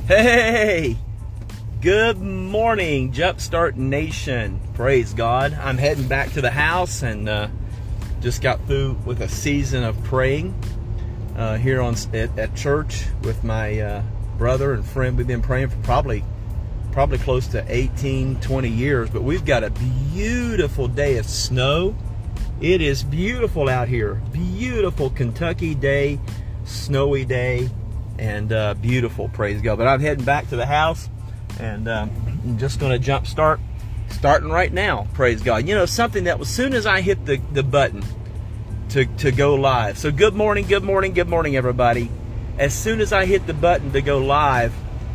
Hey, good morning, Jumpstart Nation. Praise God. I'm heading back to the house and just got through with a season of praying here at church with my brother and friend. We've been praying for probably close to 18, 20 years, but we've got a beautiful day of snow. It is beautiful out here. Beautiful Kentucky day, snowy day, and beautiful, praise God. But I'm heading back to the house, and I'm just going to starting right now, praise God. You know, something that as soon as I hit the button to go live. So good morning, everybody. As soon as I hit the button to go live,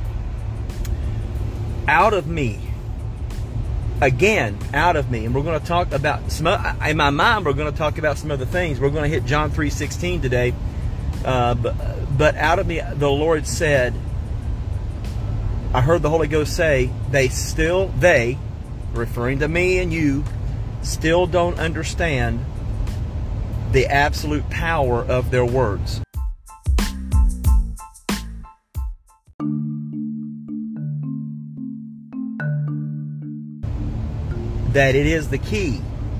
out of me, and we're going to talk about in my mind, we're going to talk about some other things. We're going to hit John 3:16 today. But out of me, the Lord said, I heard the Holy Ghost say, they, referring to me and you, still don't understand the absolute power of their words. That it is the key,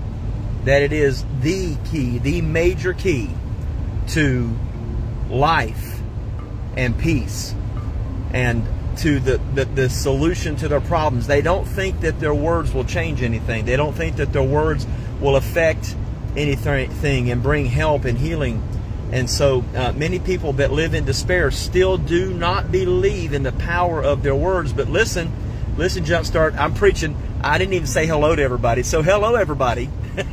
the major key to life and peace, and to the solution to their problems. They don't think that their words will change anything. They don't think that their words will affect anything and bring help and healing. And so many people that live in despair still do not believe in the power of their words. But listen, Jumpstart, I'm preaching. I didn't even say hello to everybody. So hello, everybody.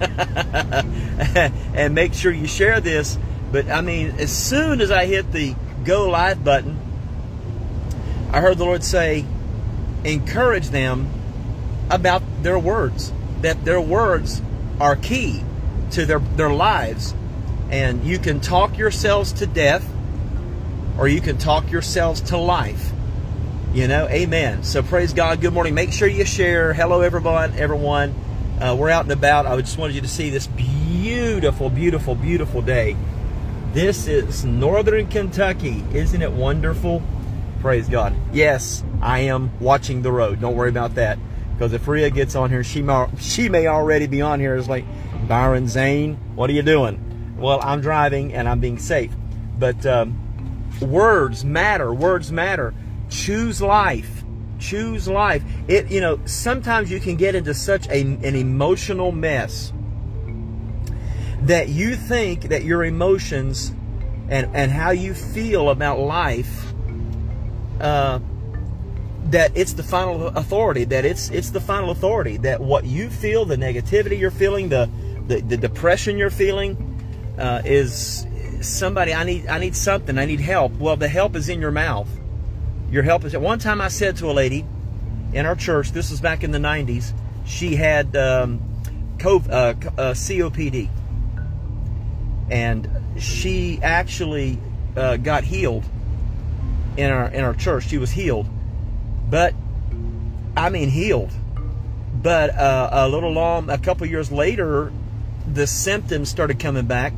And make sure you share this. But I mean, as soon as I hit the go live button, I heard the Lord say, encourage them about their words, that their words are key to their lives. And you can talk yourselves to death, or you can talk yourselves to life. You know, amen. So praise God. Good morning. Make sure you share. Hello, everyone. We're out and about. I just wanted you to see this beautiful, beautiful, beautiful day. This is northern Kentucky. Isn't it wonderful? Praise God. Yes, I am watching the road. Don't worry about that. Because if Rhea gets on here, she may already be on here. It's like, Byron Zane, what are you doing? Well, I'm driving and I'm being safe. But words matter. Words matter. Choose life. Choose life. You know, sometimes you can get into such an emotional mess that you think that your emotions and how you feel about life, that it's the final authority, that it's the final authority, that what you feel, the negativity you're feeling, the depression you're feeling, is somebody, I need something, I need help. Well, the help is in your mouth. Your help is. One time I said to a lady in our church, this was back in the 90s, she had COPD. And she actually got healed in our church. She was healed, but I mean healed. But a couple years later, the symptoms started coming back,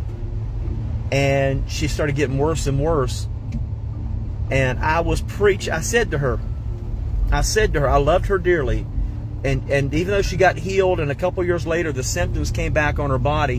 and she started getting worse and worse. And I said to her, I loved her dearly, and even though she got healed, and a couple years later the symptoms came back on her body.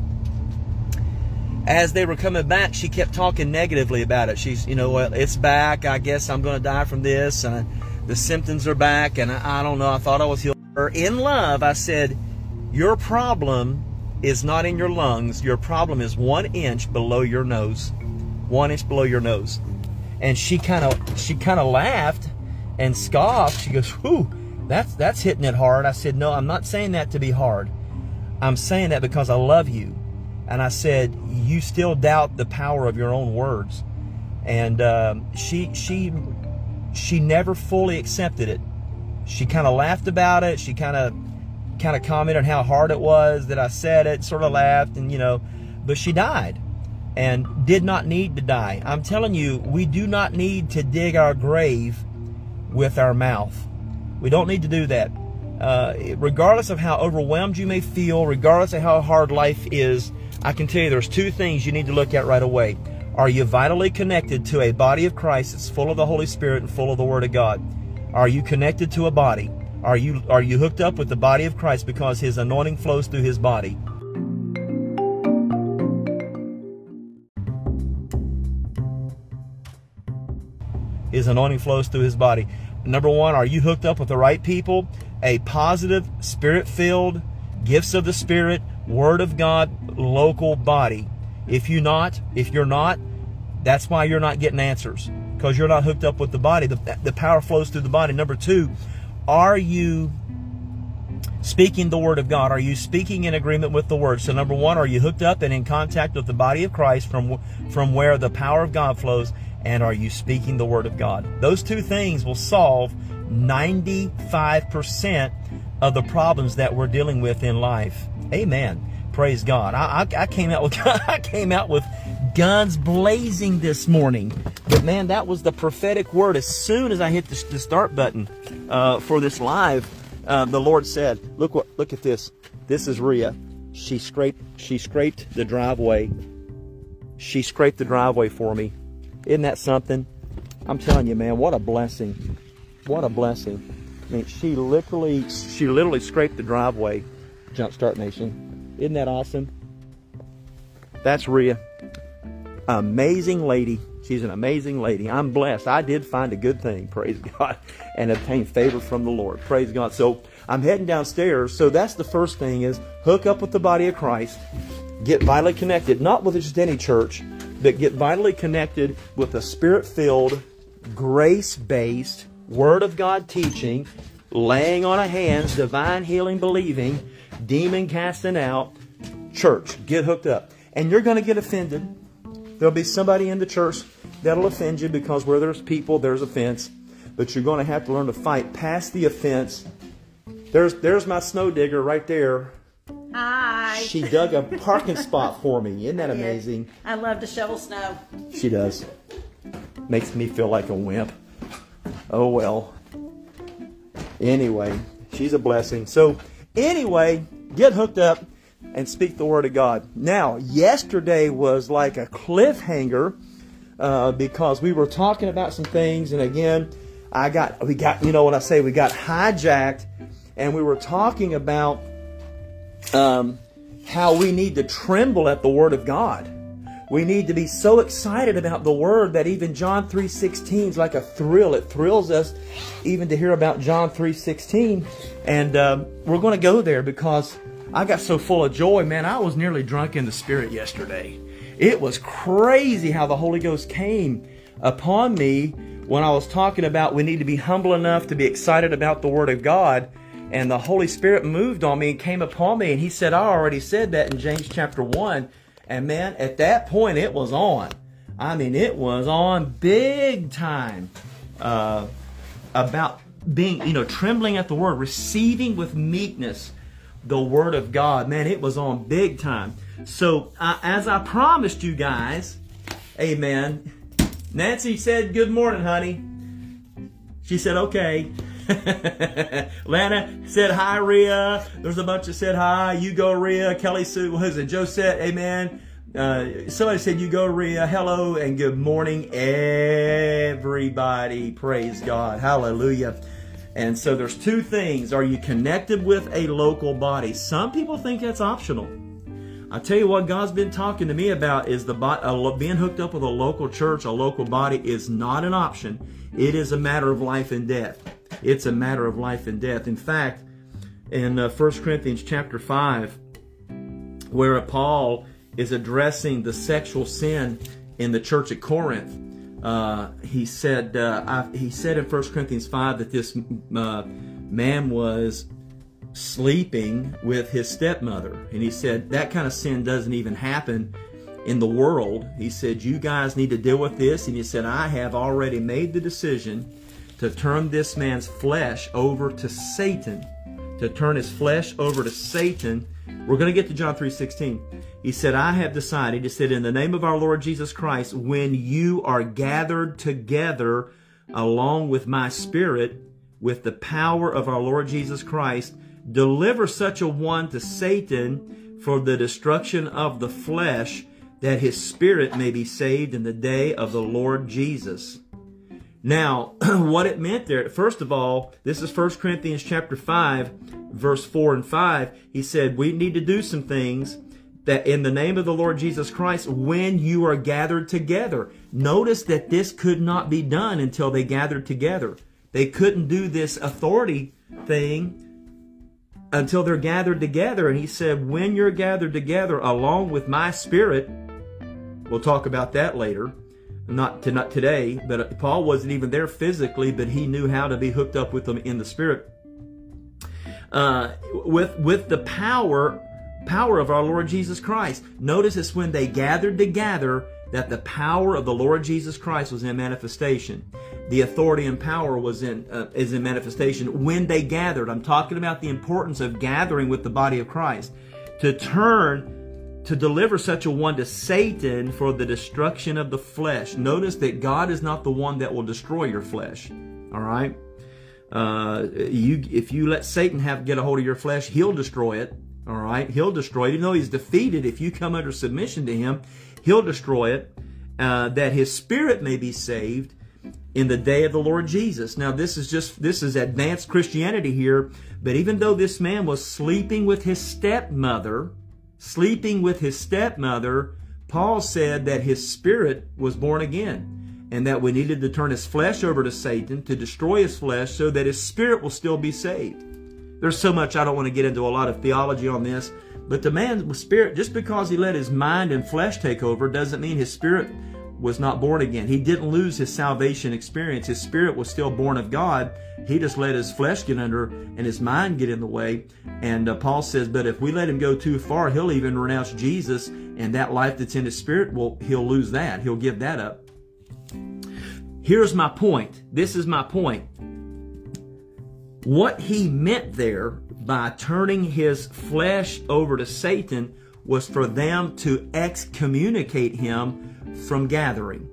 As they were coming back, she kept talking negatively about it. She's, you know, well, it's back. I guess I'm going to die from this. And the symptoms are back. And I don't know. I thought I was healed. In love, I said, your problem is not in your lungs. Your problem is 1 inch below your nose. 1 inch below your nose. And she kind of laughed and scoffed. She goes, whew, that's hitting it hard. I said, no, I'm not saying that to be hard. I'm saying that because I love you. And I said, you still doubt the power of your own words. And she never fully accepted it. She kind of laughed about it. She kind of commented on how hard it was that I said it, sort of laughed, and you know, but she died and did not need to die. I'm telling you, we do not need to dig our grave with our mouth. We don't need to do that. Regardless of how overwhelmed you may feel, regardless of how hard life is, I can tell you there's two things you need to look at right away. Are you vitally connected to a body of Christ that's full of the Holy Spirit and full of the Word of God? Are you connected to a body? Are you hooked up with the body of Christ because His anointing flows through His body? His anointing flows through His body. Number one, are you hooked up with the right people? A positive, Spirit-filled, gifts of the Spirit, Word of God, local body. If you're not, that's why you're not getting answers, because you're not hooked up with the body. The power flows through the body. Number two, are you speaking the Word of God? Are you speaking in agreement with the Word? So number one, are you hooked up and in contact with the body of Christ from where the power of God flows? And are you speaking the Word of God? Those two things will solve 95% of the problems that we're dealing with in life. Amen. Praise God. I came out with guns blazing this morning. But man, that was the prophetic word. As soon as I hit the start button for this live, the Lord said, "Look at this. This is Rhea. She scraped the driveway. She scraped the driveway for me. Isn't that something? I'm telling you, man, what a blessing. What a blessing. I mean, she literally scraped the driveway, Jumpstart Nation. Isn't that awesome? That's Rhea. Amazing lady. She's an amazing lady. I'm blessed. I did find a good thing, praise God, and obtain favor from the Lord. Praise God. So I'm heading downstairs. So that's the first thing, is hook up with the body of Christ. Get vitally connected, not with just any church, but get vitally connected with a Spirit-filled, grace-based, Word of God teaching, laying on of hands, divine healing believing, demon casting out church. Get hooked up. And you're going to get offended. There'll be somebody in the church that'll offend you, because where there's people, there's offense. But you're going to have to learn to fight past the offense. There's my snow digger right there. Hi. She dug a parking spot for me. Isn't that amazing? I love to shovel snow. She does. Makes me feel like a wimp. Oh well. Anyway, she's a blessing. So anyway, get hooked up and speak the Word of God. Now, yesterday was like a cliffhanger because we were talking about some things, and again, we got you know what I say, we got hijacked, and we were talking about how we need to tremble at the Word of God. We need to be so excited about the Word that even John 3:16 is like a thrill. It thrills us even to hear about John 3:16. And we're going to go there because I got so full of joy, man. I was nearly drunk in the Spirit yesterday. It was crazy how the Holy Ghost came upon me when I was talking about we need to be humble enough to be excited about the Word of God. And the Holy Spirit moved on me and came upon me. And He said, I already said that in James chapter 1. And man, at that point, it was on. I mean, it was on big time about being, trembling at the Word, receiving with meekness the Word of God. Man, it was on big time. So, as I promised you guys, amen, Nancy said, good morning, honey. She said, okay. Lana said hi, Rhea. There's a bunch that said hi. You go, Rhea. Kelly Sue, who's it? Joe said, amen. Somebody said, you go, Rhea. Hello and good morning, everybody. Praise God. Hallelujah. And so there's two things. Are you connected with a local body? Some people think that's optional. I tell you what God's been talking to me about is being hooked up with a local church, a local body is not an option. It is a matter of life and death. It's a matter of life and death. In fact, in 1 Corinthians chapter 5, where Paul is addressing the sexual sin in the church at Corinth, he said in 1 Corinthians 5 that this man was sleeping with his stepmother. And he said that kind of sin doesn't even happen in the world. He said, you guys need to deal with this. And he said, I have already made the decision to turn this man's flesh over to Satan. To turn his flesh over to Satan. We're going to get to John 3:16. He said, I have decided, he said, in the name of our Lord Jesus Christ, when you are gathered together along with my Spirit, with the power of our Lord Jesus Christ, deliver such a one to Satan for the destruction of the flesh, that his spirit may be saved in the day of the Lord Jesus. Now, what it meant there, first of all, this is 1 Corinthians chapter 5, verse 4 and 5. He said, we need to do some things that in the name of the Lord Jesus Christ, when you are gathered together. Notice that this could not be done until they gathered together. They couldn't do this authority thing until they're gathered together. And he said, when you're gathered together along with my spirit, we'll talk about that later, not today, but Paul wasn't even there physically, but he knew how to be hooked up with them in the spirit. With the power of our Lord Jesus Christ. Notice it's when they gathered together that the power of the Lord Jesus Christ was in manifestation. The authority and power is in manifestation when they gathered. I'm talking about the importance of gathering with the body of Christ. To deliver such a one to Satan for the destruction of the flesh. Notice that God is not the one that will destroy your flesh. All right? If you let Satan get a hold of your flesh, he'll destroy it. All right? He'll destroy it. Even though he's defeated, if you come under submission to him, he'll destroy it. That his spirit may be saved in the day of the Lord Jesus. Now, this is advanced Christianity here. But even though this man was sleeping with his stepmother, Paul said that his spirit was born again, and that we needed to turn his flesh over to Satan to destroy his flesh so that his spirit will still be saved. There's so much, I don't want to get into a lot of theology on this, but the man's spirit, just because he let his mind and flesh take over, doesn't mean his spirit was not born again. He didn't lose his salvation experience. His spirit was still born of God. He just let his flesh get under and his mind get in the way. And Paul says, but if we let him go too far, he'll even renounce Jesus, and that life that's in his spirit, he'll lose that. He'll give that up. Here's my point. This is my point. What he meant there by turning his flesh over to Satan was for them to excommunicate him from gathering.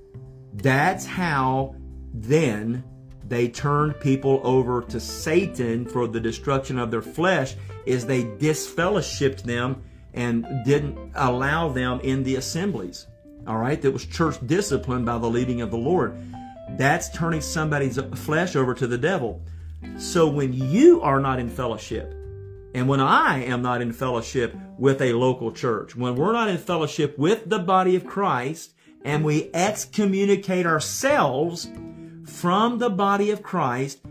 That's how then they turned people over to Satan for the destruction of their flesh, is they disfellowshipped them and didn't allow them in the assemblies. All right? That was church discipline by the leading of the Lord. That's turning somebody's flesh over to the devil. So when you are not in fellowship, and when I am not in fellowship with a local church, when we're not in fellowship with the body of Christ, and we excommunicate ourselves from the body of Christ,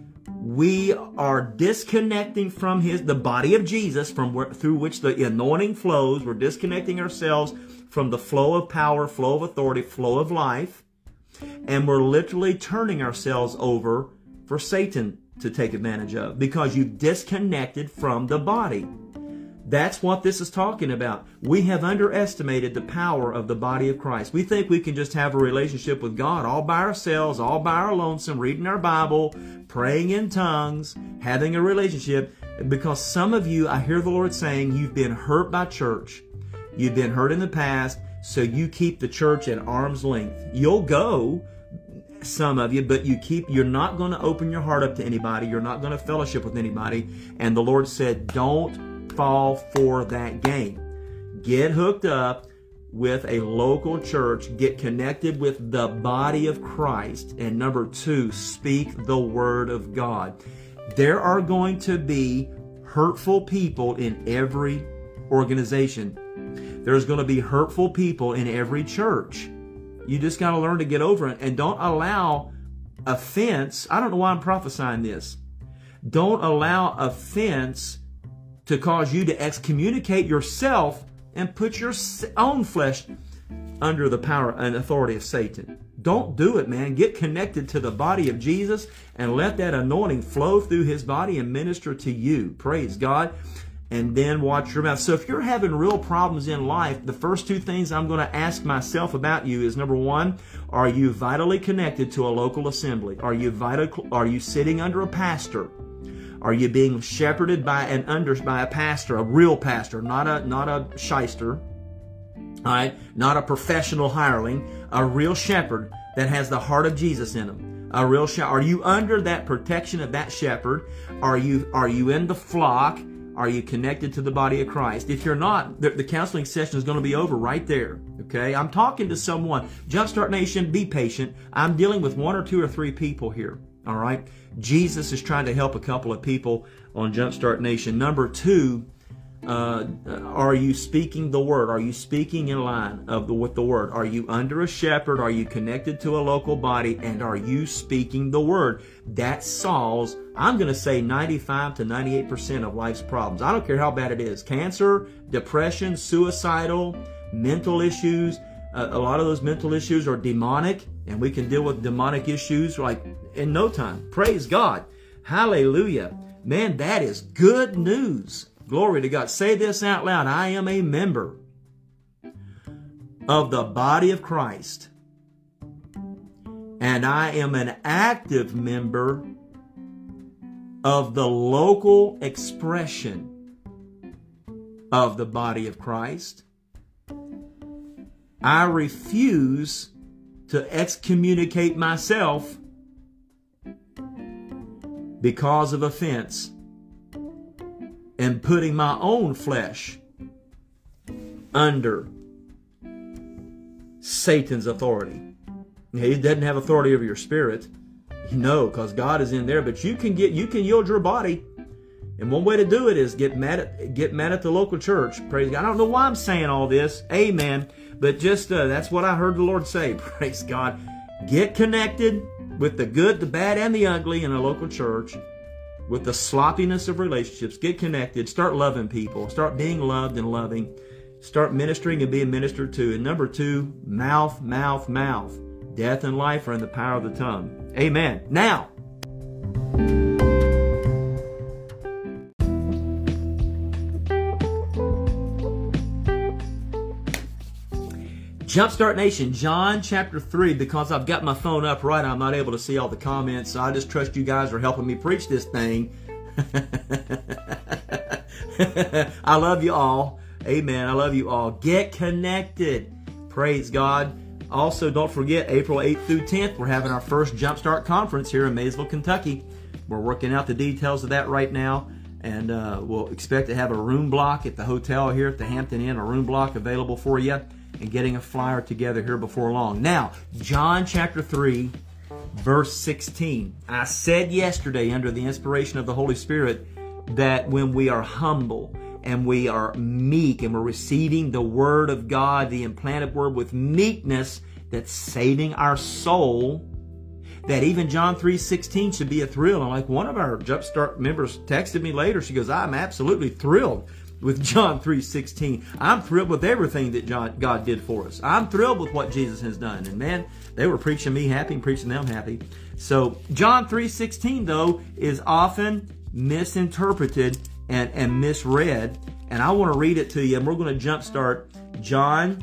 we are disconnecting from the body of Jesus, through which the anointing flows. We're disconnecting ourselves from the flow of power, flow of authority, flow of life, and we're literally turning ourselves over for Satan to take advantage of, because you've disconnected from the body. That's what this is talking about. We have underestimated the power of the body of Christ. We think we can just have a relationship with God all by ourselves, all by our lonesome, reading our Bible, praying in tongues, having a relationship. Because some of you, I hear the Lord saying, you've been hurt by church. You've been hurt in the past, so you keep the church at arm's length. You'll go, some of you, but you're not going to open your heart up to anybody. You're not going to fellowship with anybody. And the Lord said, don't fall for that game. Get hooked up with a local church. Get connected with the body of Christ. And number 2, speak the word of God. There are going to be hurtful people in every organization. There's going to be hurtful people in every church. You just got to learn to get over it, and don't allow offense. I don't know why I'm prophesying this. Don't allow offense to cause you to excommunicate yourself and put your own flesh under the power and authority of Satan. Don't do it, man. Get connected to the body of Jesus and let that anointing flow through his body and minister to you. Praise God. And then watch your mouth. So if you're having real problems in life, the first 2 things I'm going to ask myself about you is, number 1, are you vitally connected to a local assembly? Are you sitting under a pastor? Are you being shepherded by a pastor, a real pastor, not a shyster, all right? Not a professional hireling, a real shepherd that has the heart of Jesus in him. A real shepherd. Are you under that protection of that shepherd? Are you in the flock? Are you connected to the body of Christ? If you're not, the counseling session is going to be over right there. Okay, I'm talking to someone. Jumpstart Nation, be patient. I'm dealing with 1 or 2 or 3 people here. All right, Jesus is trying to help a couple of people on Jumpstart Nation. Number 2, are you speaking the word? Are you speaking in line with the word? Are you under a shepherd? Are you connected to a local body? And are you speaking the word? That solves, I'm going to say, 95 to 98% of life's problems. I don't care how bad it is. Cancer, depression, suicidal, mental issues. A lot of those mental issues are demonic, and we can deal with demonic issues like in no time. Praise God. Hallelujah. Man, that is good news. Glory to God. Say this out loud. I am a member of the body of Christ, and I am an active member of the local expression of the body of Christ. I refuse to excommunicate myself because of offense and putting my own flesh under Satan's authority. He doesn't have authority over your spirit. No, because God is in there. But you can yield your body. And one way to do it is get mad at the local church. Praise God. I don't know why I'm saying all this. Amen. But just that's what I heard the Lord say. Praise God. Get connected with the good, the bad, and the ugly in a local church. With the sloppiness of relationships. Get connected. Start loving people. Start being loved and loving. Start ministering and being ministered to. And number 2, mouth, mouth, mouth. Death and life are in the power of the tongue. Amen. Now, Jumpstart Nation, John chapter 3, because I've got my phone up right, I'm not able to see all the comments, so I just trust you guys are helping me preach this thing. I love you all. Amen. I love you all. Get connected. Praise God. Also, don't forget, April 8th through 10th, we're having our first Jumpstart Conference here in Maysville, Kentucky. We're working out the details of that right now, and we'll expect to have a room block at the hotel here at the Hampton Inn, a room block available for you, and getting a flyer together here before long. Now, John chapter 3, verse 16. I said yesterday, under the inspiration of the Holy Spirit, that when we are humble and we are meek and we're receiving the Word of God, the implanted Word with meekness that's saving our soul, that even John 3:16 should be a thrill. And like one of our Jumpstart members texted me later, she goes, I'm absolutely thrilled with John 3:16. I'm thrilled with everything that God did for us. I'm thrilled with what Jesus has done. And man, they were preaching me happy and preaching them happy. So John 3:16, though, is often misinterpreted and misread. And I want to read it to you. And we're going to jumpstart John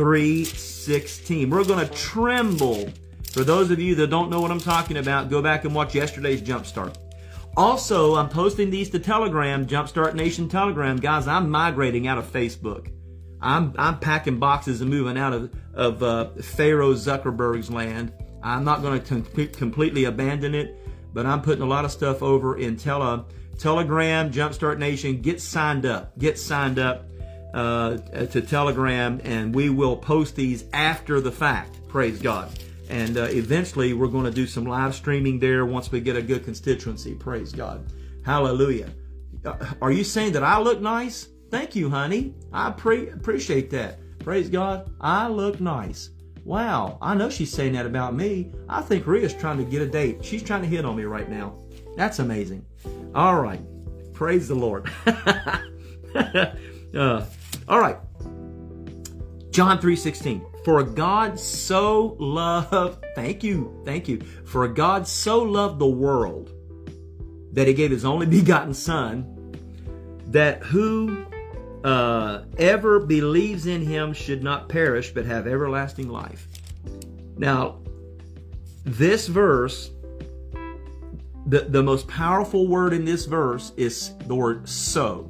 3:16. We're going to tremble. For those of you that don't know what I'm talking about, go back and watch yesterday's Jumpstart. Also, I'm posting these to Telegram, Jumpstart Nation Telegram. Guys, I'm migrating out of Facebook. I'm packing boxes and moving out of Pharaoh Zuckerberg's land. I'm not going to completely abandon it, but I'm putting a lot of stuff over in Telegram, Jumpstart Nation. Get signed up. Get signed up to Telegram, and we will post these after the fact. Praise God. And eventually, we're going to do some live streaming there once we get a good constituency. Praise God. Hallelujah. Are you saying that I look nice? Thank you, honey. I appreciate that. Praise God. I look nice. Wow. I know she's saying that about me. I think Rhea's trying to get a date. She's trying to hit on me right now. That's amazing. All right. Praise the Lord. All right. John 3:16. For God so loved, thank you. For God so loved the world that He gave His only begotten Son, that who ever believes in Him should not perish but have everlasting life. Now, this verse, the most powerful word in this verse is the word so.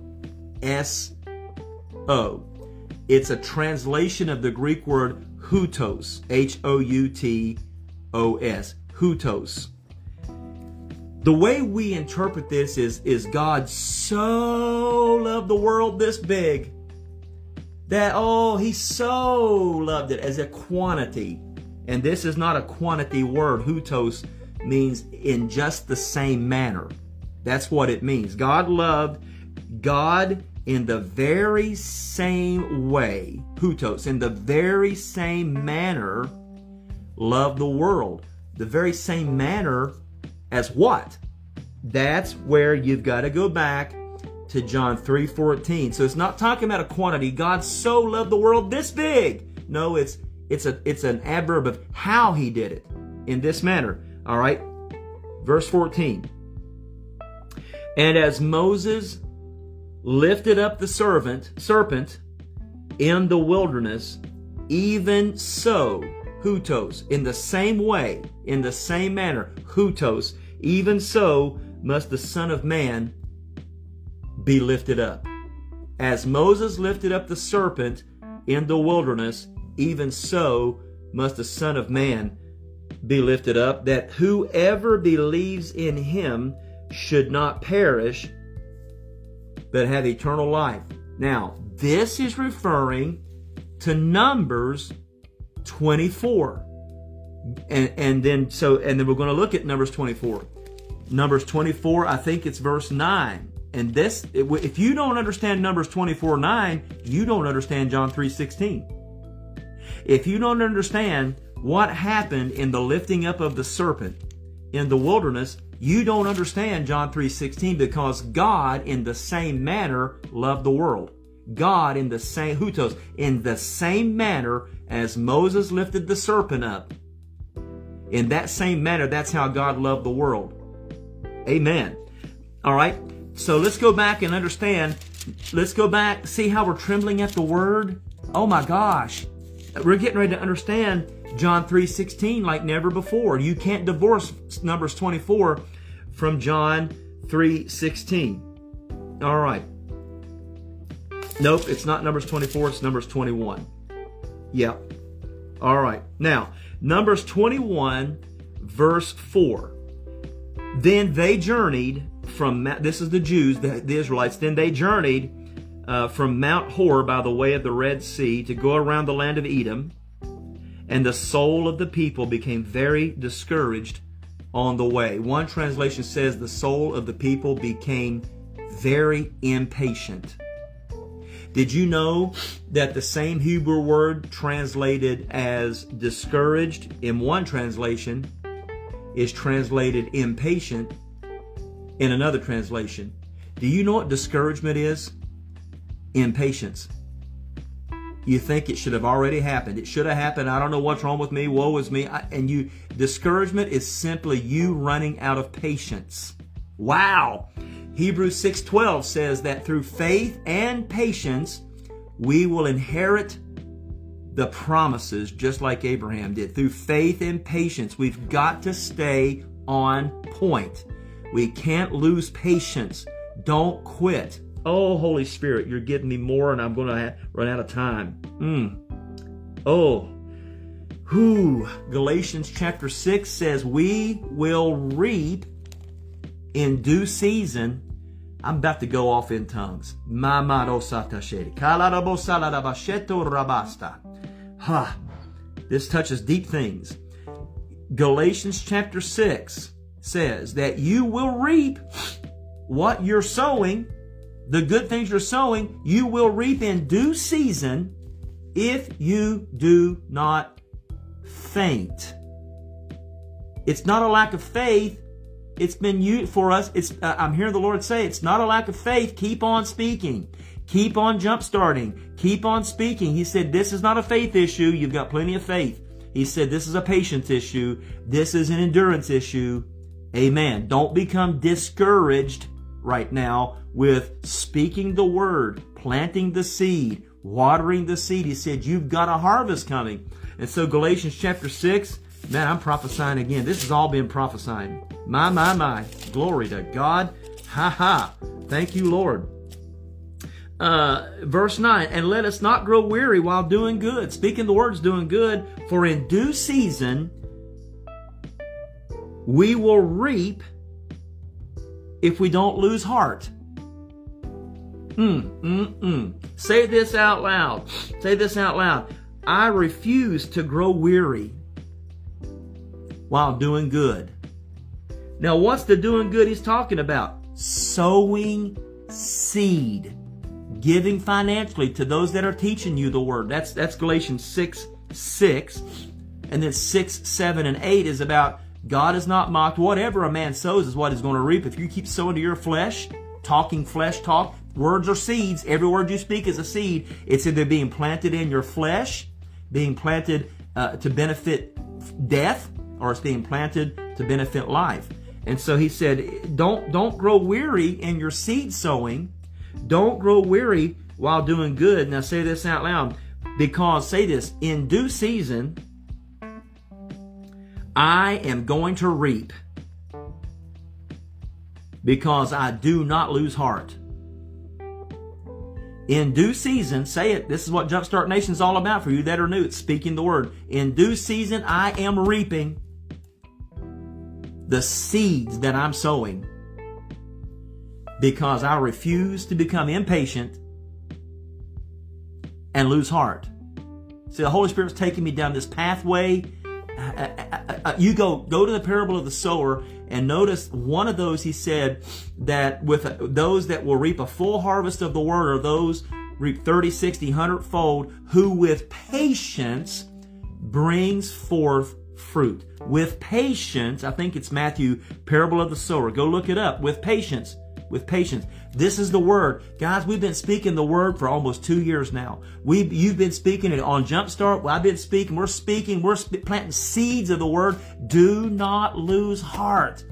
S-O. It's a translation of the Greek word hutos, H-O-U-T-O-S, hutos. The way we interpret this is God so loved the world this big That, oh, he so loved it as a quantity. And this is not a quantity word. Hutos means in just the same manner. That's what it means. God loved God in the very same way. Hutos, in the very same manner, loved the world. The very same manner as what? That's where you've got to go back to John 3:14. So it's not talking about a quantity. God so loved the world this big. No, it's an adverb of how he did it in this manner. All right. Verse 14. And as Moses lifted up the serpent in the wilderness, even so, hutos, in the same way, in the same manner, hutos, even so must the Son of Man be lifted up. As Moses lifted up the serpent in the wilderness, even so must the Son of Man be lifted up, that whoever believes in him should not perish, but have eternal life. Now, this is referring to Numbers 24. And then we're going to look at Numbers 24. Numbers 24, I think it's verse 9. And this, if you don't understand Numbers 24:9, you don't understand John 3:16. If you don't understand what happened in the lifting up of the serpent in the wilderness, you don't understand John 3:16, because God in the same manner loved the world. God in the same, hutos, in the same manner as Moses lifted the serpent up. In that same manner, that's how God loved the world. Amen. All right. So let's go back and understand. Let's go back, see how we're trembling at the word. Oh my gosh. We're getting ready to understand John 3:16 like never before. You can't divorce Numbers 24 from John 3:16. All right. Nope, it's not Numbers 24, it's Numbers 21. Yep. All right. Now, Numbers 21, verse 4. Then they journeyed from, this is the Jews, the Israelites, then they journeyed from Mount Hor by the way of the Red Sea to go around the land of Edom, and the soul of the people became very discouraged on the way. One translation says the soul of the people became very impatient. Did you know that the same Hebrew word translated as discouraged in one translation is translated impatient in another translation? Do you know what discouragement is? Impatience. You think it should have already happened. It should have happened. I don't know what's wrong with me. Woe is me. Discouragement is simply you running out of patience. Wow. Hebrews 6:12 says that through faith and patience, we will inherit the promises just like Abraham did. Through faith and patience, we've got to stay on point. We can't lose patience. Don't quit. Oh, Holy Spirit, you're giving me more and I'm going to run out of time. Galatians chapter 6 says we will reap in due season. I'm about to go off in tongues. This touches deep things. Galatians chapter 6 says that you will reap what you're sowing. The good things you're sowing, you will reap in due season if you do not faint. It's not a lack of faith. It's been used for us. I'm hearing the Lord say it's not a lack of faith. Keep on speaking. Keep on jump-starting. Keep on speaking. He said this is not a faith issue. You've got plenty of faith. He said this is a patience issue. This is an endurance issue. Amen. Don't become discouraged right now with speaking the word, planting the seed, watering the seed. He said you've got a harvest coming. And so Galatians chapter 6, man, I'm prophesying again. This has all been prophesying. My. Glory to God. Thank you, Lord. Verse 9, and let us not grow weary while doing good. Speaking the word's doing good. For in due season we will reap if we don't lose heart. Say this out loud. Say this out loud. I refuse to grow weary while doing good. Now, what's the doing good he's talking about? Sowing seed. Giving financially to those that are teaching you the word. That's Galatians 6:6. And then 6, 7, and 8 is about God is not mocked. Whatever a man sows is what he's going to reap. If you keep sowing to your flesh, talking flesh talk, words are seeds. Every word you speak is a seed. It's either being planted in your flesh, being planted to benefit death, or it's being planted to benefit life. And so he said, don't grow weary in your seed sowing. Don't grow weary while doing good. Now say this out loud, because, say this, in due season, I am going to reap, because I do not lose heart. In due season, say it. This is what Jumpstart Nation is all about for you that are new. It's speaking the word. In due season, I am reaping the seeds that I'm sowing, because I refuse to become impatient and lose heart. See, the Holy Spirit's taking me down this pathway. You go to the parable of the sower and notice one of those, he said that with those that will reap a full harvest of the word are those reap 30, 60, 100-fold, who with patience brings forth fruit. With patience, I think it's Matthew, parable of the sower. Go look it up. With patience. With patience. This is the word. Guys, we've been speaking the word for almost 2 years now. You've been speaking it on Jumpstart. I've been speaking. We're planting seeds of the word. Do not lose heart.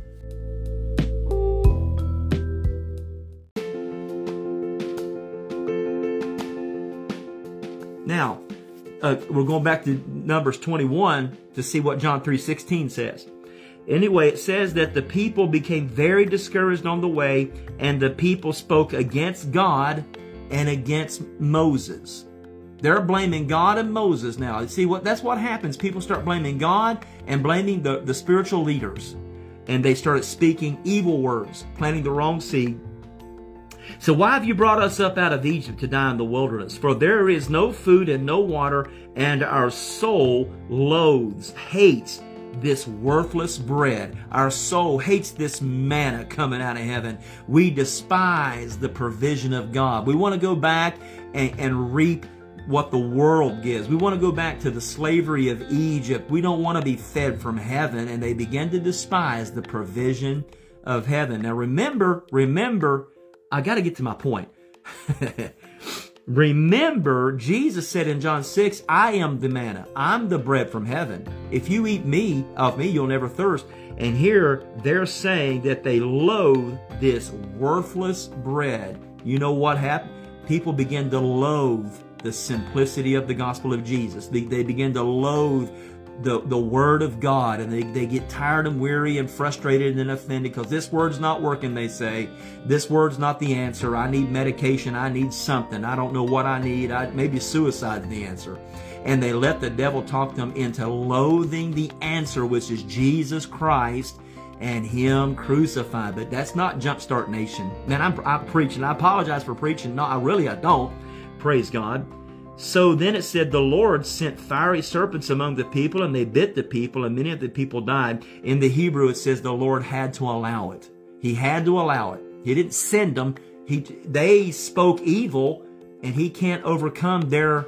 Now, we're going back to Numbers 21 to see what John 3:16 says. Anyway, it says that the people became very discouraged on the way, and the people spoke against God and against Moses. They're blaming God and Moses now. See, that's what happens. People start blaming God and blaming the spiritual leaders. And they started speaking evil words, planting the wrong seed. So why have you brought us up out of Egypt to die in the wilderness? For there is no food and no water, and our soul loathes, hates this worthless bread. Our soul hates this manna coming out of heaven. We despise the provision of God. We want to go back and reap what the world gives. We want to go back to the slavery of Egypt. We don't want to be fed from heaven. And they begin to despise the provision of heaven. Now remember, I got to get to my point. Remember, Jesus said in John 6, I am the manna. I'm the bread from heaven. If you eat of me, you'll never thirst. And here they're saying that they loathe this worthless bread. You know what happened? People begin to loathe the simplicity of the gospel of Jesus. They begin to loathe the word of God, and they get tired and weary and frustrated and offended because this word's not working, they say. This word's not the answer. I need medication. I need something. I don't know what I need. Maybe suicide's the answer. And they let the devil talk them into loathing the answer, which is Jesus Christ and Him crucified. But that's not Jumpstart Nation. Man, I'm preaching. I apologize for preaching. No, I don't. Praise God. So then it said, the Lord sent fiery serpents among the people, and they bit the people, and many of the people died. In the Hebrew, it says the Lord had to allow it. He had to allow it. He didn't send them. They spoke evil, and He can't overcome their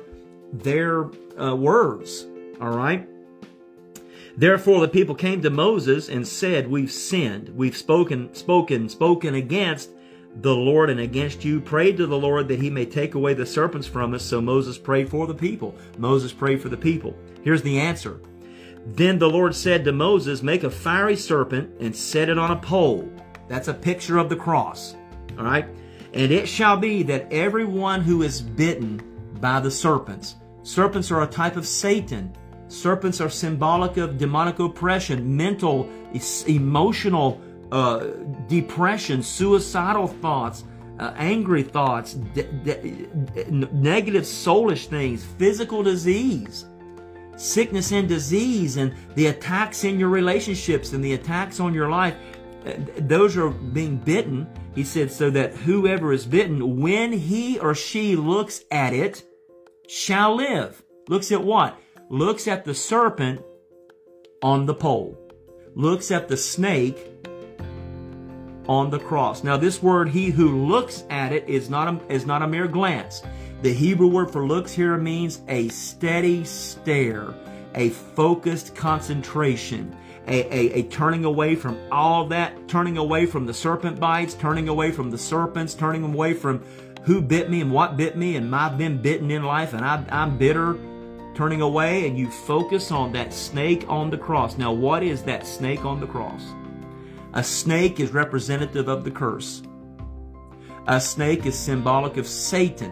words. All right? Therefore the people came to Moses and said, we've sinned. We've spoken against the Lord and against you. Prayed to the Lord that He may take away the serpents from us. So Moses prayed for the people. Moses prayed for the people. Here's the answer. Then the Lord said to Moses, make a fiery serpent and set it on a pole. That's a picture of the cross. All right? And it shall be that everyone who is bitten by the serpents. Serpents are a type of Satan. Serpents are symbolic of demonic oppression, mental, emotional depression, suicidal thoughts, angry thoughts, negative soulish things, physical disease, sickness and disease, and the attacks in your relationships and the attacks on your life. those are being bitten. He said, so that whoever is bitten, when he or she looks at it, shall live. Looks at what? Looks at the serpent on the pole. Looks at the snake on the cross. Now this word, he who looks at it, is not a mere glance. The Hebrew word for looks here means a steady stare, a focused concentration, a turning away from all that, turning away from the serpent bites, turning away from the serpents, turning away from who bit me and what bit me, and I've been bitten in life and I'm bitter. Turning away, and you focus on that snake on the cross. Now, what is that snake on the cross? A snake is representative of the curse. A snake is symbolic of Satan.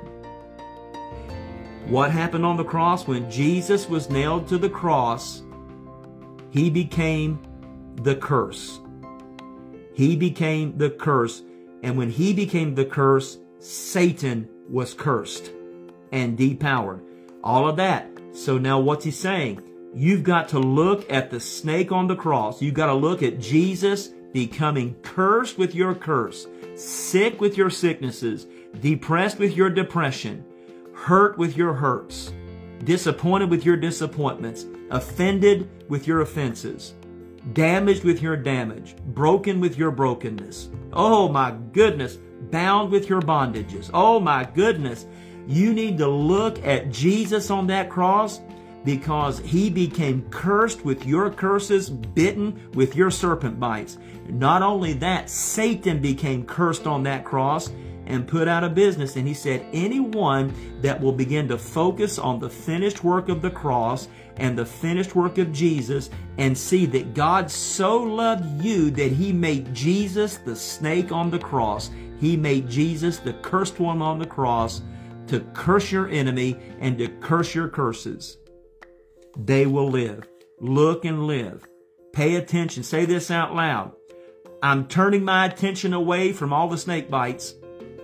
What happened on the cross? When Jesus was nailed to the cross, he became the curse. He became the curse. And when he became the curse, Satan was cursed and depowered. All of that. So now what's he saying? You've got to look at the snake on the cross. You've got to look at Jesus becoming cursed with your curse, sick with your sicknesses, depressed with your depression, hurt with your hurts, disappointed with your disappointments, offended with your offenses, damaged with your damage, broken with your brokenness. Oh my goodness, bound with your bondages. Oh my goodness. You need to look at Jesus on that cross, because he became cursed with your curses, bitten with your serpent bites. Not only that, Satan became cursed on that cross and put out of business. And he said, anyone that will begin to focus on the finished work of the cross and the finished work of Jesus, and see that God so loved you that he made Jesus the snake on the cross. He made Jesus the cursed one on the cross, to curse your enemy and to curse your curses. They will live. Look and live. Pay attention. Say this out loud. I'm turning my attention away from all the snake bites,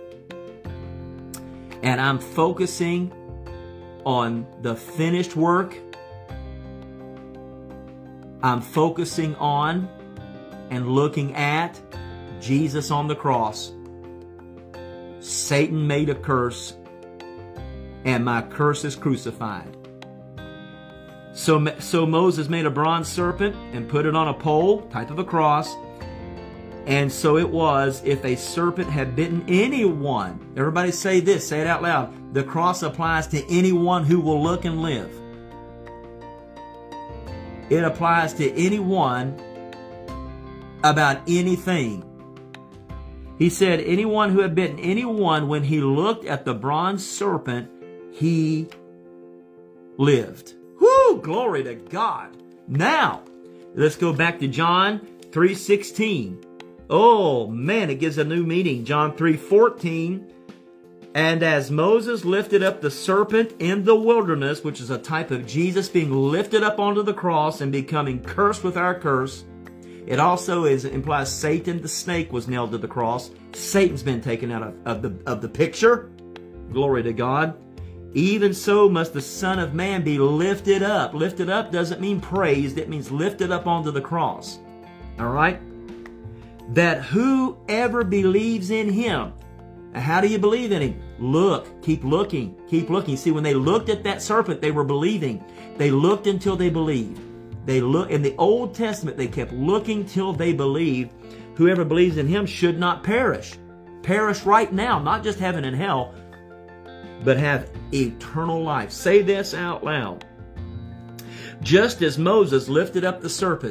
and I'm focusing on the finished work. I'm focusing on and looking at Jesus on the cross. Satan made a curse, and my curse is crucified. So Moses made a bronze serpent and put it on a pole, type of a cross. And so it was, if a serpent had bitten anyone. Everybody say this, say it out loud. The cross applies to anyone who will look and live. It applies to anyone about anything. He said, anyone who had bitten anyone, when he looked at the bronze serpent, he lived. Whoo! Glory to God. Now, let's go back to John 3:16. Oh, man, it gives a new meaning. John 3:14. And as Moses lifted up the serpent in the wilderness, which is a type of Jesus being lifted up onto the cross and becoming cursed with our curse, it also implies Satan, the snake, was nailed to the cross. Satan's been taken out of the picture. Glory to God. Even so must the Son of Man be lifted up. Lifted up doesn't mean praised. It means lifted up onto the cross. All right? That whoever believes in him. How do you believe in him? Look. Keep looking. Keep looking. See, when they looked at that serpent, they were believing. They looked until they believed. They look in the Old Testament, they kept looking till they believed. Whoever believes in him should not perish. Perish right now, not just heaven and hell, but have eternal life. Say this out loud. Just as Moses lifted up the serpent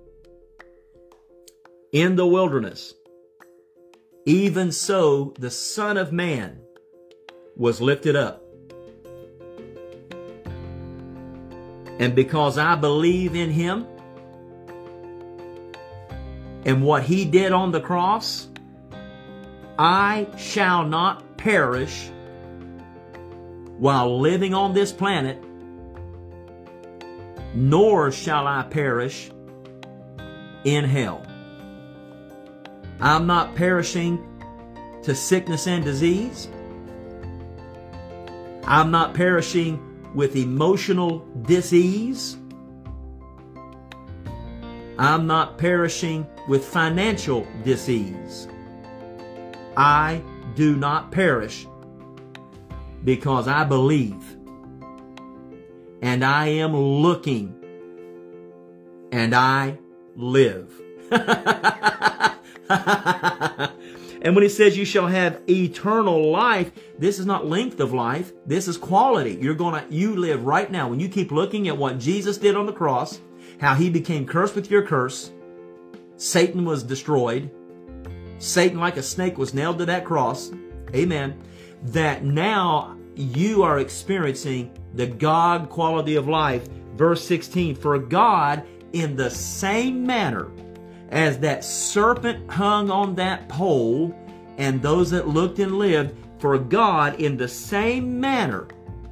in the wilderness, even so the Son of Man was lifted up. And because I believe in him and what he did on the cross, I shall not perish while living on this planet, nor shall I perish in hell. I'm not perishing to sickness and disease. I'm not perishing with emotional disease. I'm not perishing with financial disease. I do not perish because I believe. And I am looking. And I live. And when he says you shall have eternal life, this is not length of life. This is quality. You live right now. When you keep looking at what Jesus did on the cross, how he became cursed with your curse, Satan was destroyed. Satan, like a snake, was nailed to that cross. Amen. That now you are experiencing the God quality of life. Verse 16, for God, in the same manner as that serpent hung on that pole, and those that looked and lived, for God in the same manner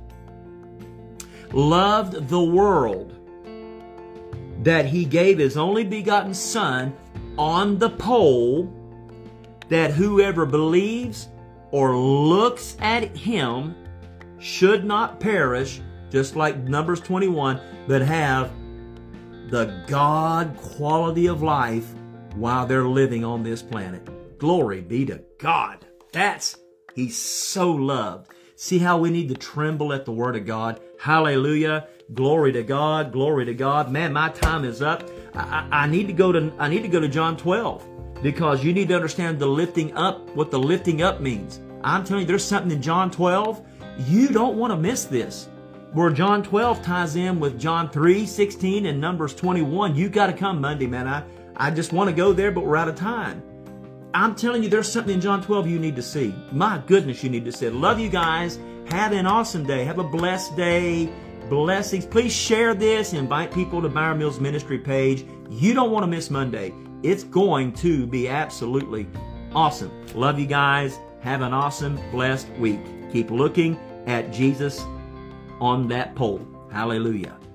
loved the world, that he gave his only begotten Son on the pole, that whoever believes or looks at him should not perish, just like Numbers 21, but have the God quality of life while they're living on this planet. Glory be to God. He's so loved. See how we need to tremble at the Word of God? Hallelujah. Glory to God. Glory to God. Man, my time is up. I need to go to John 12, because you need to understand the lifting up, what the lifting up means. I'm telling you, there's something in John 12. You don't want to miss this. Where John 12 ties in with John 3:16 and Numbers 21. You got to come Monday, man. I just want to go there, but we're out of time. I'm telling you, there's something in John 12 you need to see. My goodness, you need to see it. Love you guys. Have an awesome day. Have a blessed day. Blessings. Please share this. Invite people to Byron Mills Ministry page. You don't want to miss Monday. It's going to be absolutely awesome. Love you guys. Have an awesome, blessed week. Keep looking at Jesus on that pole. Hallelujah.